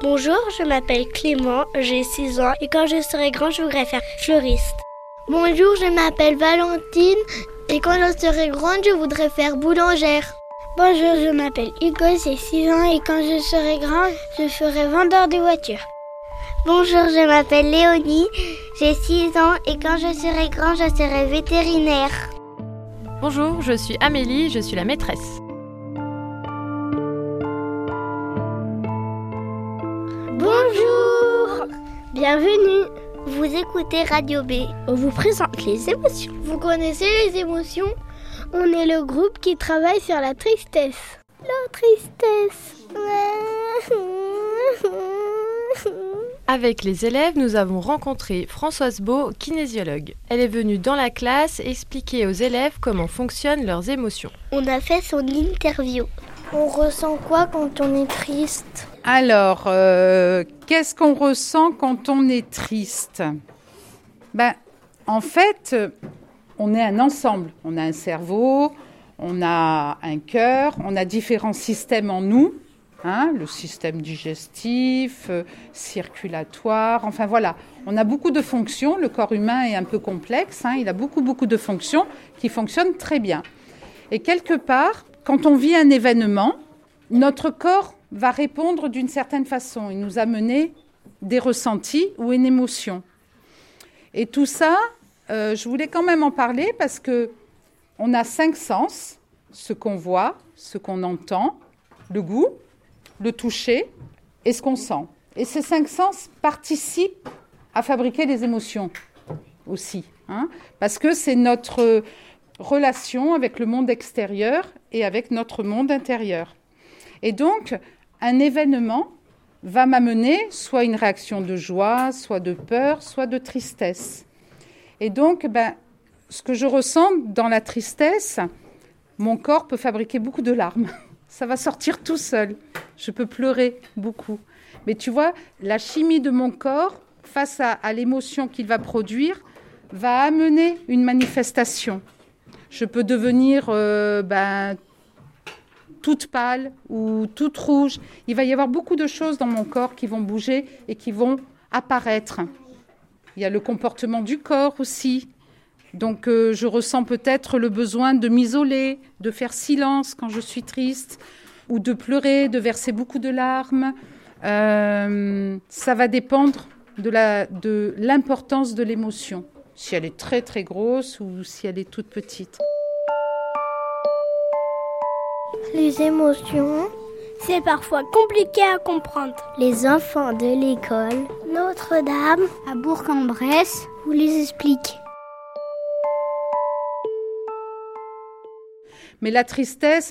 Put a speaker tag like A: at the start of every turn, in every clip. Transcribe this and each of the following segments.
A: Bonjour, je m'appelle Clément, j'ai 6 ans et quand je serai grand, je voudrais faire fleuriste.
B: Bonjour, je m'appelle Valentine et quand je serai grande, je voudrais faire boulangère.
C: Bonjour, je m'appelle Hugo, j'ai 6 ans et quand je serai grand, je ferai vendeur de voitures.
D: Bonjour, je m'appelle Léonie, j'ai 6 ans et quand je serai grand, je serai vétérinaire.
E: Bonjour, je suis Amélie, je suis la maîtresse.
C: Bonjour, bienvenue.
D: Vous écoutez Radio B.
A: On vous présente les émotions.
B: Vous connaissez les émotions ?
C: On est le groupe qui travaille sur la tristesse.
B: La tristesse.
E: Avec les élèves, nous avons rencontré Françoise Beau, kinésiologue. Elle est venue dans la classe expliquer aux élèves comment fonctionnent leurs émotions.
D: On a fait son interview.
B: On ressent quoi quand on est triste ?
F: Alors, qu'est-ce qu'on ressent quand on est triste ? En fait, on est un ensemble. On a un cerveau, on a un cœur, on a différents systèmes en nous. Le système digestif, circulatoire, enfin voilà. On a beaucoup de fonctions. Le corps humain est un peu complexe. Il a beaucoup de fonctions qui fonctionnent très bien. Et quelque part, quand on vit un événement, notre corps va répondre d'une certaine façon. Il nous a mené des ressentis ou une émotion. Et tout ça, je voulais quand même en parler parce qu'on a 5 sens, ce qu'on voit, ce qu'on entend, le goût, le toucher et ce qu'on sent. Et ces 5 sens participent à fabriquer les émotions aussi. Parce que c'est notre relation avec le monde extérieur et avec notre monde intérieur. Et donc, un événement va m'amener soit une réaction de joie, soit de peur, soit de tristesse. Et donc, ce que je ressens dans la tristesse, mon corps peut fabriquer beaucoup de larmes. Ça va sortir tout seul. Je peux pleurer beaucoup. Mais tu vois, la chimie de mon corps, face à l'émotion qu'il va produire, va amener une manifestation. Je peux devenir toute pâle ou toute rouge. Il va y avoir beaucoup de choses dans mon corps qui vont bouger et qui vont apparaître. Il y a le comportement du corps aussi. Donc je ressens peut-être le besoin de m'isoler, de faire silence quand je suis triste, ou de pleurer, de verser beaucoup de larmes. Ça va dépendre de l'importance de l'émotion, si elle est très très grosse ou si elle est toute petite.
C: Les émotions, c'est parfois compliqué à comprendre.
A: Les enfants de l'école
C: Notre-Dame
A: à Bourg-en-Bresse vous les expliquent.
F: Mais la tristesse,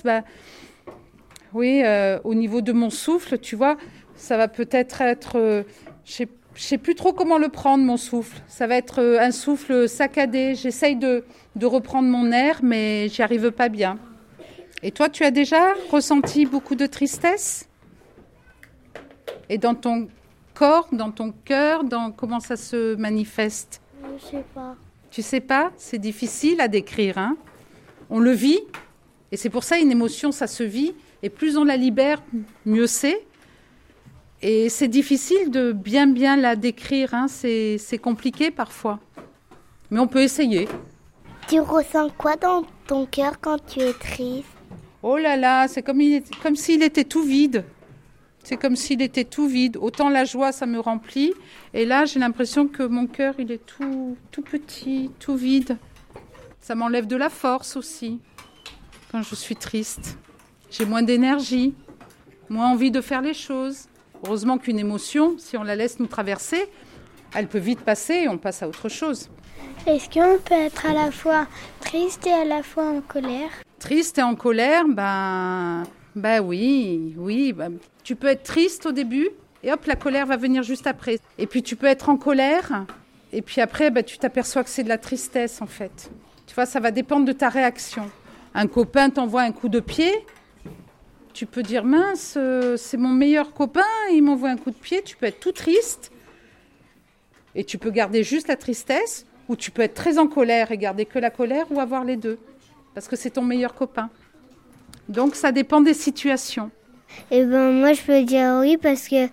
F: au niveau de mon souffle, tu vois, ça va peut-être être je sais plus trop comment le prendre, mon souffle. Ça va être un souffle saccadé. J'essaye de reprendre mon air, mais j'y arrive pas bien. Et toi, tu as déjà ressenti beaucoup de tristesse ? Et dans ton corps, dans ton cœur, comment ça se manifeste ?
B: Je sais pas.
F: Tu sais pas ? C'est difficile à décrire. On le vit, et c'est pour ça une émotion, ça se vit. Et plus on la libère, mieux c'est. Et c'est difficile de bien la décrire. C'est compliqué parfois. Mais on peut essayer.
D: Tu ressens quoi dans ton cœur quand tu es triste ?
F: Oh là là, c'est comme s'il était tout vide. C'est comme s'il était tout vide. Autant la joie, ça me remplit. Et là, j'ai l'impression que mon cœur, il est tout petit, tout vide. Ça m'enlève de la force aussi, quand je suis triste. J'ai moins d'énergie, moins envie de faire les choses. Heureusement qu'une émotion, si on la laisse nous traverser, elle peut vite passer et on passe à autre chose.
C: Est-ce qu'on peut être à la fois triste et à la fois en colère ?
F: Triste et en colère, oui. Tu peux être triste au début et hop, la colère va venir juste après. Et puis tu peux être en colère et puis après, tu t'aperçois que c'est de la tristesse en fait. Tu vois, ça va dépendre de ta réaction. Un copain t'envoie un coup de pied, tu peux dire mince, c'est mon meilleur copain, il m'envoie un coup de pied. Tu peux être tout triste et tu peux garder juste la tristesse, ou tu peux être très en colère et garder que la colère, ou avoir les deux, parce que c'est ton meilleur copain. Donc ça dépend des situations.
D: Moi je peux dire oui parce que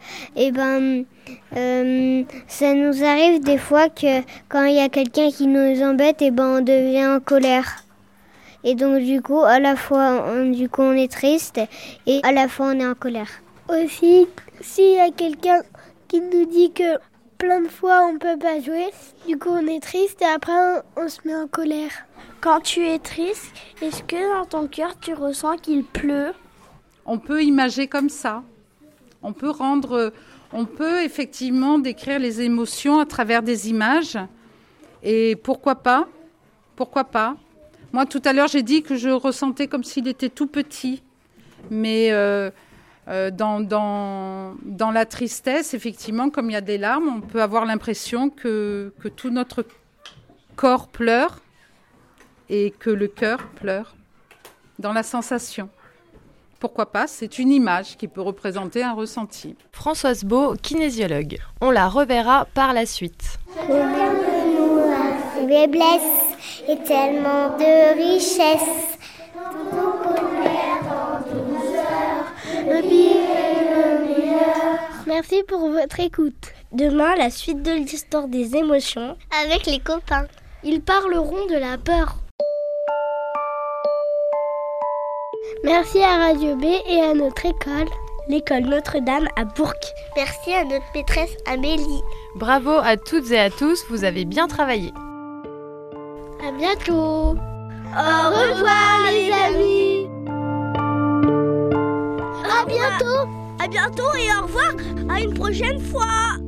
D: ça nous arrive des fois que quand il y a quelqu'un qui nous embête, on devient en colère. Et donc du coup, à la fois on est triste et à la fois on est en colère.
C: Aussi, s'il y a quelqu'un qui nous dit que plein de fois on peut pas jouer, du coup on est triste et après on se met en colère.
A: Quand tu es triste, est-ce que dans ton cœur tu ressens qu'il pleut ?
F: On peut imager comme ça. On peut effectivement décrire les émotions à travers des images. Et pourquoi pas ? Moi, tout à l'heure, j'ai dit que je ressentais comme s'il était tout petit. Mais dans la tristesse, effectivement, comme il y a des larmes, on peut avoir l'impression que tout notre corps pleure et que le cœur pleure dans la sensation. Pourquoi pas, c'est une image qui peut représenter un ressenti.
E: Françoise Beau, kinésiologue. On la reverra par la suite.
D: Faiblesse et tellement de richesse.
C: Merci pour votre écoute.
A: Demain, la suite de l'histoire des émotions
B: Avec les copains.
C: Ils parleront de la peur. Merci à Radio B et à notre école,
A: l'école Notre-Dame à Bourg.
B: Merci à notre maîtresse Amélie.
E: Bravo à toutes et à tous, vous avez bien travaillé.
C: À bientôt.
B: Au revoir les amis.
C: À bientôt.
A: À bientôt et au revoir, à une prochaine fois.